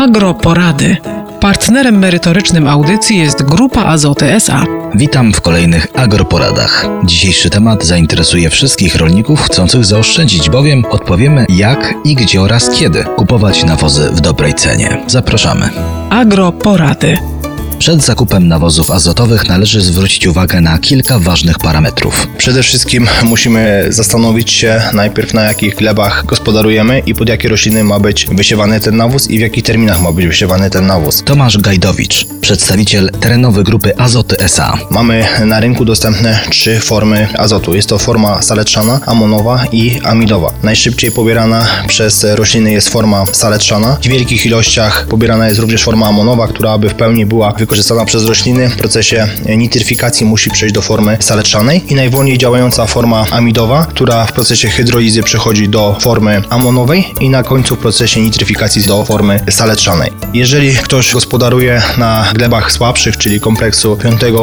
Agroporady. Partnerem merytorycznym audycji jest Grupa Azoty S.A. Witam w kolejnych Agroporadach. Dzisiejszy temat zainteresuje wszystkich rolników chcących zaoszczędzić, bowiem odpowiemy jak i gdzie oraz kiedy kupować nawozy w dobrej cenie. Zapraszamy. Agroporady. Przed zakupem nawozów azotowych należy zwrócić uwagę na kilka ważnych parametrów. Przede wszystkim musimy zastanowić się najpierw, na jakich glebach gospodarujemy i pod jakie rośliny ma być wysiewany ten nawóz i w jakich terminach ma być wysiewany ten nawóz. Tomasz Gajdowicz, przedstawiciel terenowy Grupy Azoty S.A. Mamy na rynku dostępne 3 formy azotu. Jest to forma saleczana, amonowa i amidowa. Najszybciej pobierana przez rośliny jest forma saleczana. W wielkich ilościach pobierana jest również forma amonowa, która aby w pełni była wykorzystana przez rośliny w procesie nitryfikacji musi przejść do formy saleczanej i najwolniej działająca forma amidowa, która w procesie hydrolizy przechodzi do formy amonowej i na końcu w procesie nitryfikacji do formy saleczanej. Jeżeli ktoś gospodaruje na glebach słabszych, czyli kompleksu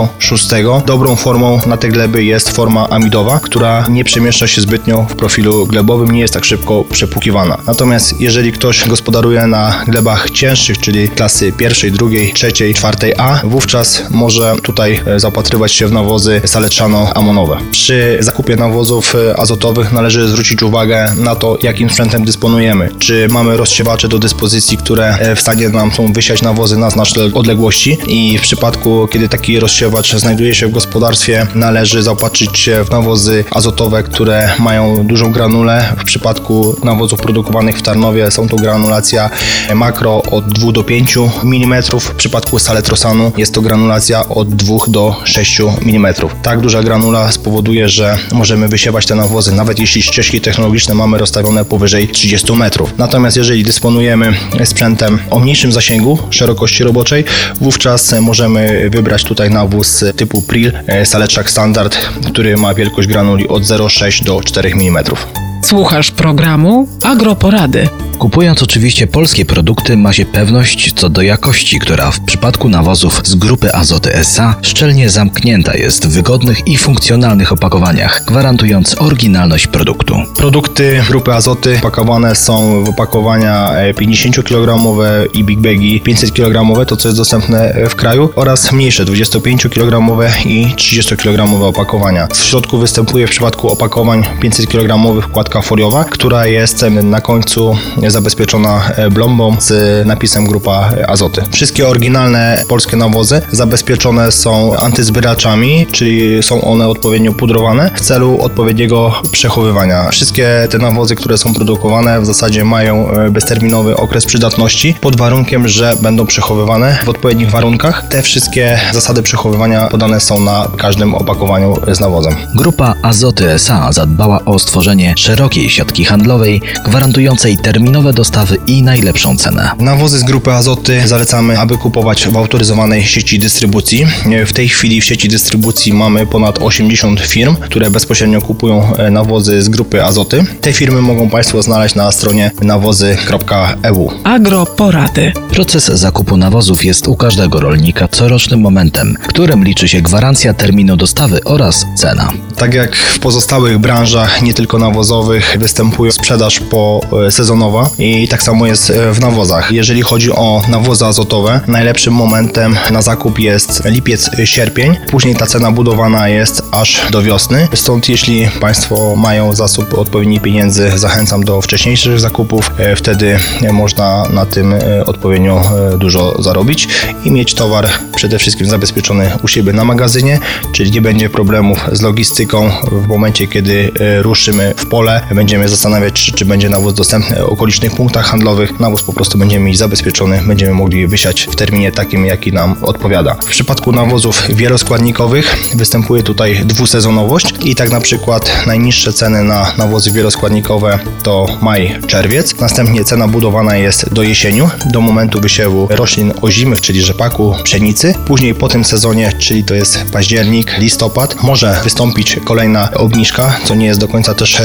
5-6, dobrą formą na te gleby jest forma amidowa, która nie przemieszcza się zbytnio w profilu glebowym, nie jest tak szybko przepłukiwana. Natomiast jeżeli ktoś gospodaruje na glebach cięższych, czyli klasy 1, 2, 3, 4 A, wówczas może tutaj zaopatrywać się w nawozy saleczano-amonowe. Przy zakupie nawozów azotowych należy zwrócić uwagę na to, jakim sprzętem dysponujemy. Czy mamy rozsiewacze do dyspozycji, które w stanie nam są wysiać nawozy na znaczne odległości i w przypadku, kiedy taki rozsiewacz znajduje się w gospodarstwie, należy zaopatrzyć się w nawozy azotowe, które mają dużą granulę. W przypadku nawozów produkowanych w Tarnowie są to granulacja makro od 2 do 5 mm. W przypadku saletrosanu jest to granulacja od 2 do 6 mm. Tak duża granula spowoduje, że możemy wysiewać te nawozy, nawet jeśli ścieżki technologiczne mamy rozstawione powyżej 30 metrów. Natomiast jeżeli dysponujemy sprzętem o mniejszym zasięgu, szerokości roboczej, wówczas możemy wybrać tutaj nawóz typu Pril Saleczak Standard, który ma wielkość granuli od 0,6 do 4 mm. Słuchasz programu Agroporady. Kupując oczywiście polskie produkty, ma się pewność co do jakości, która w przypadku nawozów z Grupy Azoty S.A. szczelnie zamknięta jest w wygodnych i funkcjonalnych opakowaniach, gwarantując oryginalność produktu. Produkty Grupy Azoty pakowane są w opakowania 50 kg i big bagi 500 kg, to co jest dostępne w kraju, oraz mniejsze 25 kg i 30 kg opakowania. W środku występuje w przypadku opakowań 500 kg wkładka foliowa, która jest na końcu zabezpieczona blombą z napisem Grupa Azoty. Wszystkie oryginalne polskie nawozy zabezpieczone są antyzbieraczami, czyli są one odpowiednio pudrowane w celu odpowiedniego przechowywania. Wszystkie te nawozy, które są produkowane, w zasadzie mają bezterminowy okres przydatności pod warunkiem, że będą przechowywane w odpowiednich warunkach. Te wszystkie zasady przechowywania podane są na każdym opakowaniu z nawozem. Grupa Azoty S.A. zadbała o stworzenie szerokiej siatki handlowej, gwarantującej terminowe dostawy i najlepszą cenę. Nawozy z Grupy Azoty zalecamy, aby kupować w autoryzowanej sieci dystrybucji. W tej chwili w sieci dystrybucji mamy ponad 80 firm, które bezpośrednio kupują nawozy z Grupy Azoty. Te firmy mogą Państwo znaleźć na stronie nawozy.eu. Agroporady. Proces zakupu nawozów jest u każdego rolnika corocznym momentem, w którym liczy się gwarancja terminu dostawy oraz cena. Tak jak w pozostałych branżach, nie tylko nawozowych, występuje sprzedaż sezonowa i tak samo jest w nawozach. Jeżeli chodzi o nawozy azotowe, najlepszym momentem na zakup jest lipiec, sierpień. Później ta cena budowana jest aż do wiosny. Stąd jeśli Państwo mają zasób odpowiednich pieniędzy, zachęcam do wcześniejszych zakupów. Wtedy można na tym odpowiednio dużo zarobić i mieć towar przede wszystkim zabezpieczony u siebie na magazynie, czyli nie będzie problemów z logistyką. W momencie, kiedy ruszymy w pole, będziemy zastanawiać, czy będzie nawóz dostępny w okolicznych punktach handlowych. Nawóz po prostu będziemy mieć zabezpieczony, będziemy mogli wysiać w terminie takim, jaki nam odpowiada. W przypadku nawozów wieloskładnikowych występuje tutaj dwusezonowość i tak na przykład najniższe ceny na nawozy wieloskładnikowe to maj, czerwiec. Następnie cena budowana jest do jesieniu, do momentu wysiewu roślin ozimych, czyli rzepaku, pszenicy. Później po tym sezonie, czyli to jest październik, listopad, może wystąpić kolejna obniżka, co nie jest do końca też regułą.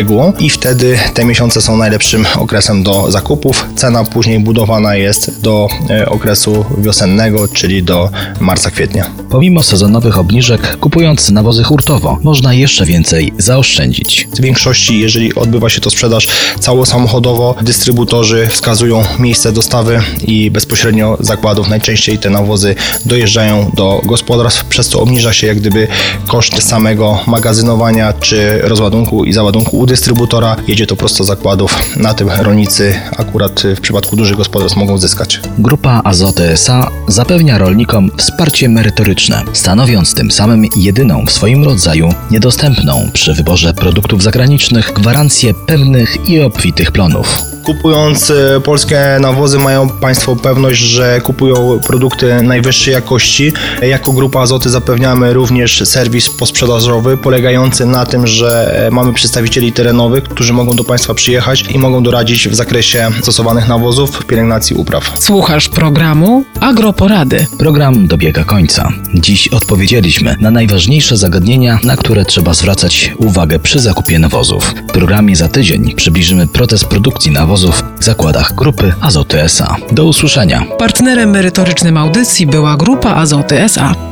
regułą i wtedy te miesiące są najlepszym okresem do zakupów. Cena później budowana jest do okresu wiosennego, czyli do marca-kwietnia. Pomimo sezonowych obniżek, kupując nawozy hurtowo, można jeszcze więcej zaoszczędzić. W większości, jeżeli odbywa się to sprzedaż całosamochodowo, dystrybutorzy wskazują miejsce dostawy i bezpośrednio zakładów. Najczęściej te nawozy dojeżdżają do gospodarstw, przez co obniża się jak gdyby koszt samego magazynowania czy rozładunku i załadunku u dystrybutora. Jedzie to prosto z zakładów. Na tym rolnicy akurat w przypadku dużych gospodarstw mogą zyskać. Grupa Azoty S.A. zapewnia rolnikom wsparcie merytoryczne, stanowiąc tym samym jedyną w swoim rodzaju niedostępną przy wyborze produktów zagranicznych gwarancję pewnych i obfitych plonów. Kupując polskie nawozy mają Państwo pewność, że kupują produkty najwyższej jakości. Jako Grupa Azoty zapewniamy również serwis posprzedażowy polegający na tym, że mamy przedstawicieli terenowych, którzy mogą do Państwa przyjechać i mogą doradzić w zakresie stosowanych nawozów, pielęgnacji upraw. Słuchasz programu Agroporady. Program dobiega końca. Dziś odpowiedzieliśmy na najważniejsze zagadnienia, na które trzeba zwracać uwagę przy zakupie nawozów. W programie za tydzień przybliżymy proces produkcji nawozów w zakładach Grupy Azoty S.A. Do usłyszenia. Partnerem merytorycznym audycji była Grupa Azoty S.A.